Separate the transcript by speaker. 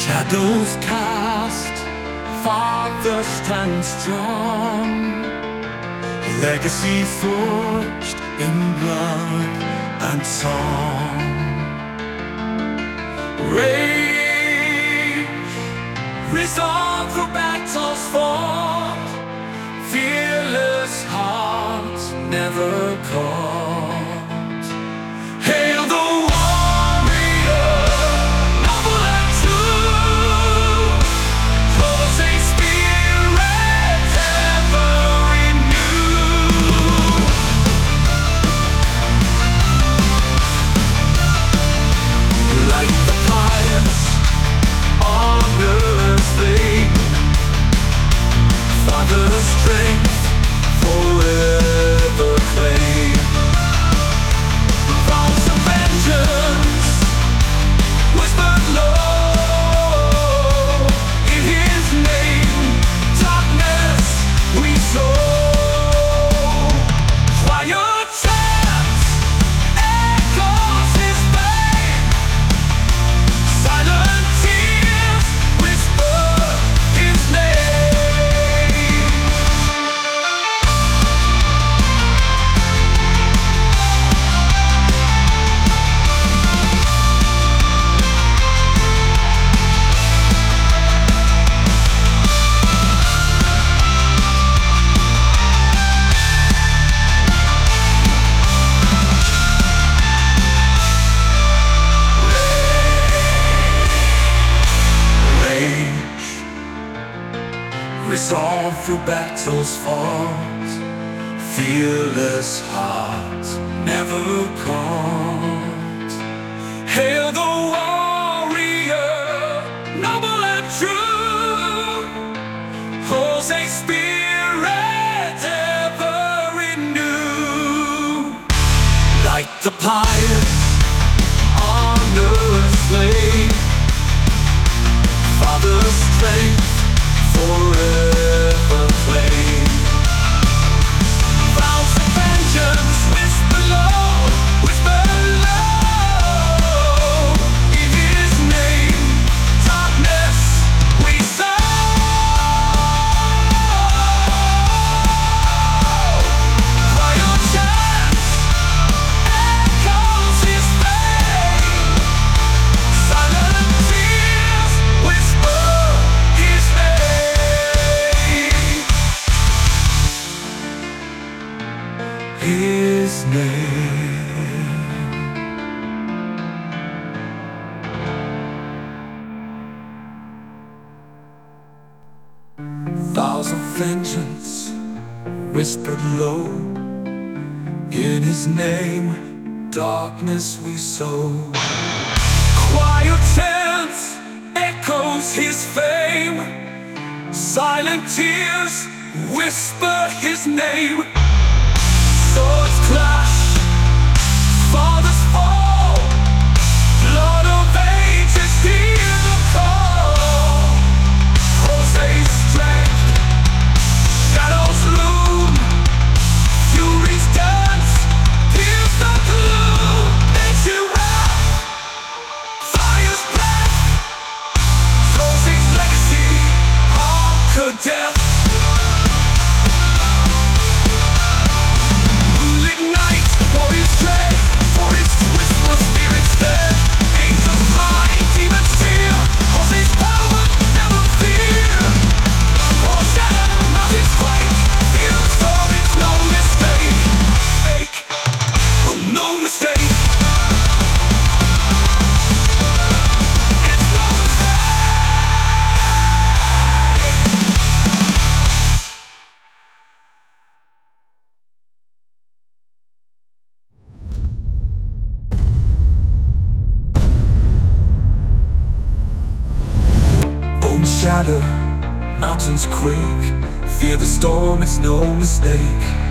Speaker 1: Shadows cast, Father stands strong, legacy forged in blood and song. Rage, resolve through battles fought, fearless hearts never caught. Hail the warrior, noble and true, pulsing spirit ever renew. Like the pious, honor's flame, Father's strength forever claim. Vows of vengeance whispered low, in His name darkness we sow. Quiet chants echoes His fame, silent tears whisper His name. Rage, resolve through battles fought, fearless hearts never caught. Hail the warrior, noble and true, holds a spirit ever renew. Like the pious, honor's flame, Father's strength forever claim. Vows of vengeance whisper low, in His name darkness we sow. Quiet chants echoes His fame, silent tears whisper His name. His name. Vows of vengeance whispered low, in His name darkness we sow. Quiet chants echoes His fame, silent tears whisper His name. Swords clash, fathers fall, blood of ages hear the call. Jose's strength, shadows loom, furies dance, pierce the gloom. Nature wrath, fire's breath, Jose's legacy, conquer death. Ignite for His strength, for His whisper spirits there. Angels fly, demons fear, Jose's power never fear. Hosanna, mountains quake, fear the storm is no mistake. Fake, oh no mistake. It's no Bones shatter, mountains quake, fear the storm, it's no mistake.